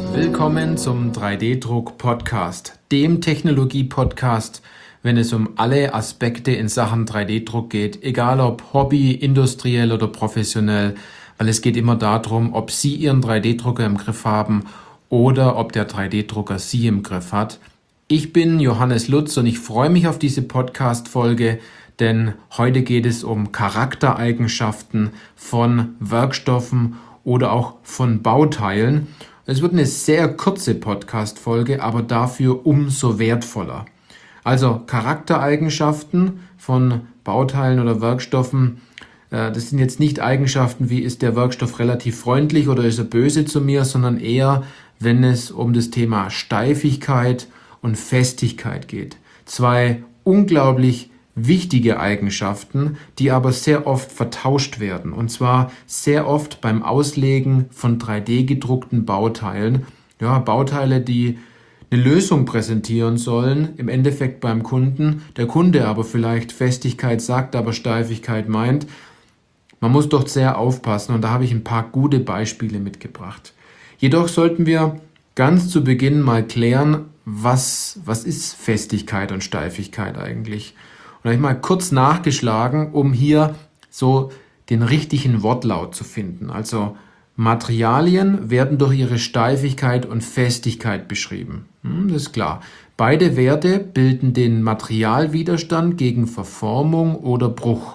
Willkommen zum 3D-Druck-Podcast, dem Technologie-Podcast, wenn es um alle Aspekte in Sachen 3D-Druck geht, egal ob Hobby, industriell oder professionell, weil es geht immer darum, ob Sie Ihren 3D-Drucker im Griff haben oder ob der 3D-Drucker Sie im Griff hat. Ich bin Johannes Lutz und ich freue mich auf diese Podcast-Folge, denn heute geht es um Charaktereigenschaften von Werkstoffen oder auch von Bauteilen. Es wird eine sehr kurze Podcast-Folge, aber dafür umso wertvoller. Also Charaktereigenschaften von Bauteilen oder Werkstoffen, das sind jetzt nicht Eigenschaften wie ist der Werkstoff relativ freundlich oder ist er böse zu mir, sondern eher, wenn es um das Thema Steifigkeit und Festigkeit geht. Zwei unglaublich wichtige Eigenschaften, die aber sehr oft vertauscht werden. Und zwar sehr oft beim Auslegen von 3D-gedruckten Bauteilen. Ja, Bauteile, die eine Lösung präsentieren sollen, im Endeffekt beim Kunden. Der Kunde aber vielleicht Festigkeit sagt, aber Steifigkeit meint. Man muss dort sehr aufpassen und da habe ich ein paar gute Beispiele mitgebracht. Jedoch sollten wir ganz zu Beginn mal klären, was ist Festigkeit und Steifigkeit eigentlich? Und da habe ich mal kurz nachgeschlagen, um hier so den richtigen Wortlaut zu finden. Also Materialien werden durch ihre Steifigkeit und Festigkeit beschrieben. Das ist klar. Beide Werte bilden den Materialwiderstand gegen Verformung oder Bruch.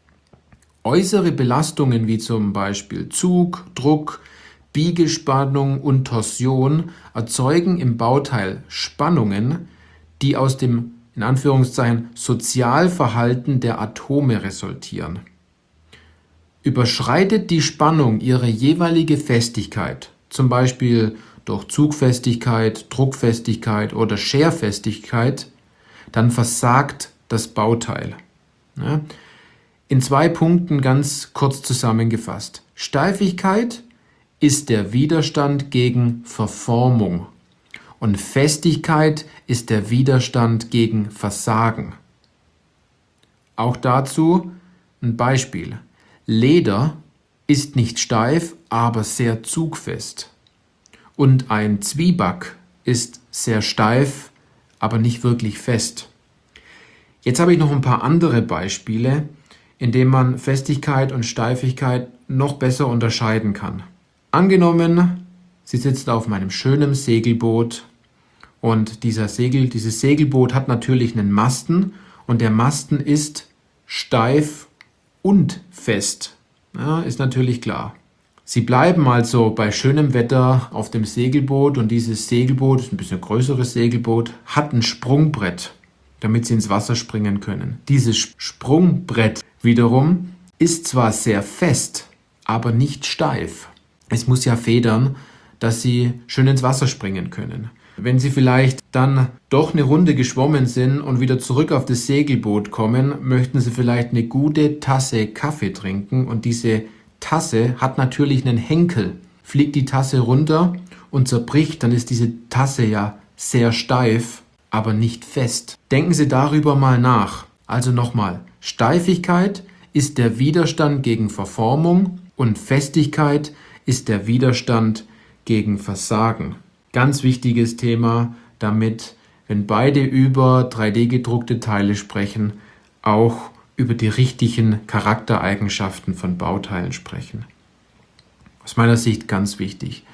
Äußere Belastungen wie zum Beispiel Zug, Druck, Biegespannung und Torsion erzeugen im Bauteil Spannungen, die aus dem in Anführungszeichen Sozialverhalten der Atome resultieren. Überschreitet die Spannung ihre jeweilige Festigkeit, zum Beispiel durch Zugfestigkeit, Druckfestigkeit oder Scherfestigkeit, dann versagt das Bauteil. Ja? In 2 Punkten ganz kurz zusammengefasst. Steifigkeit ist der Widerstand gegen Verformung. Und Festigkeit ist der Widerstand gegen Versagen. Auch dazu ein Beispiel. Leder ist nicht steif, aber sehr zugfest. Und ein Zwieback ist sehr steif, aber nicht wirklich fest. Jetzt habe ich noch ein paar andere Beispiele, in denen man Festigkeit und Steifigkeit noch besser unterscheiden kann. Angenommen, Sie sitzen auf meinem schönen Segelboot und dieses Segelboot hat natürlich einen Masten und der Masten ist steif und fest. Ja, ist natürlich klar. Sie bleiben also bei schönem Wetter auf dem Segelboot und dieses Segelboot, ist ein bisschen größeres Segelboot, hat ein Sprungbrett, damit Sie ins Wasser springen können. Dieses Sprungbrett wiederum ist zwar sehr fest, aber nicht steif. Es muss ja federn, dass Sie schön ins Wasser springen können. Wenn Sie vielleicht dann doch eine Runde geschwommen sind und wieder zurück auf das Segelboot kommen, möchten Sie vielleicht eine gute Tasse Kaffee trinken und diese Tasse hat natürlich einen Henkel. Fliegt die Tasse runter und zerbricht, dann ist diese Tasse ja sehr steif, aber nicht fest. Denken Sie darüber mal nach. Also nochmal, Steifigkeit ist der Widerstand gegen Verformung und Festigkeit ist der Widerstand gegen Versagen. Ganz wichtiges Thema, damit, wenn beide über 3D-gedruckte Teile sprechen, auch über die richtigen Charaktereigenschaften von Bauteilen sprechen. Aus meiner Sicht ganz wichtig.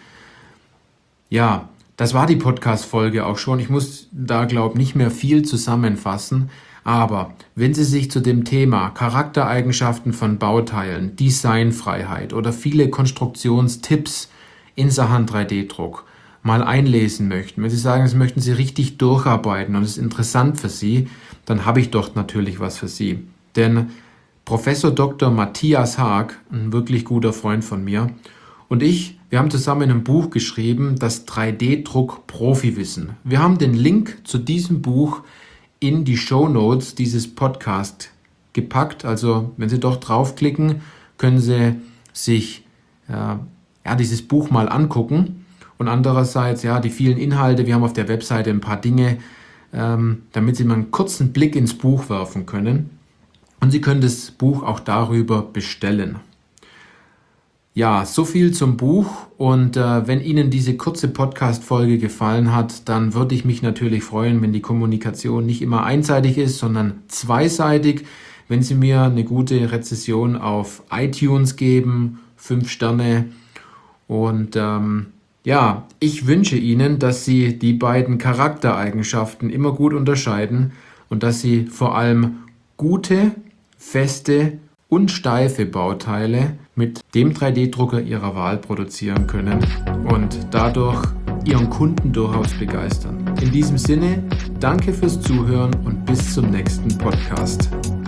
Ja, das war die Podcast-Folge auch schon. Ich muss da, glaube ich, nicht mehr viel zusammenfassen. Aber wenn Sie sich zu dem Thema Charaktereigenschaften von Bauteilen, Designfreiheit oder viele Konstruktionstipps in Sachen 3D-Druck mal einlesen möchten, wenn Sie sagen, das möchten Sie richtig durcharbeiten und es ist interessant für Sie, dann habe ich dort natürlich was für Sie. Denn Professor Dr. Matthias Haag, ein wirklich guter Freund von mir, und wir haben zusammen ein Buch geschrieben, das 3D-Druck-Profi-Wissen. Wir haben den Link zu diesem Buch in die Shownotes dieses Podcasts gepackt. Also wenn Sie dort draufklicken, können Sie sich dieses Buch mal angucken. Und andererseits, die vielen Inhalte, wir haben auf der Webseite ein paar Dinge, damit Sie mal einen kurzen Blick ins Buch werfen können. Und Sie können das Buch auch darüber bestellen. Ja, so viel zum Buch und wenn Ihnen diese kurze Podcast-Folge gefallen hat, dann würde ich mich natürlich freuen, wenn die Kommunikation nicht immer einseitig ist, sondern zweiseitig. Wenn Sie mir eine gute Rezension auf iTunes geben, 5 Sterne und ja, ich wünsche Ihnen, dass Sie die beiden Charaktereigenschaften immer gut unterscheiden und dass Sie vor allem gute, feste und steife Bauteile mit dem 3D-Drucker Ihrer Wahl produzieren können und dadurch Ihren Kunden durchaus begeistern. In diesem Sinne, danke fürs Zuhören und bis zum nächsten Podcast.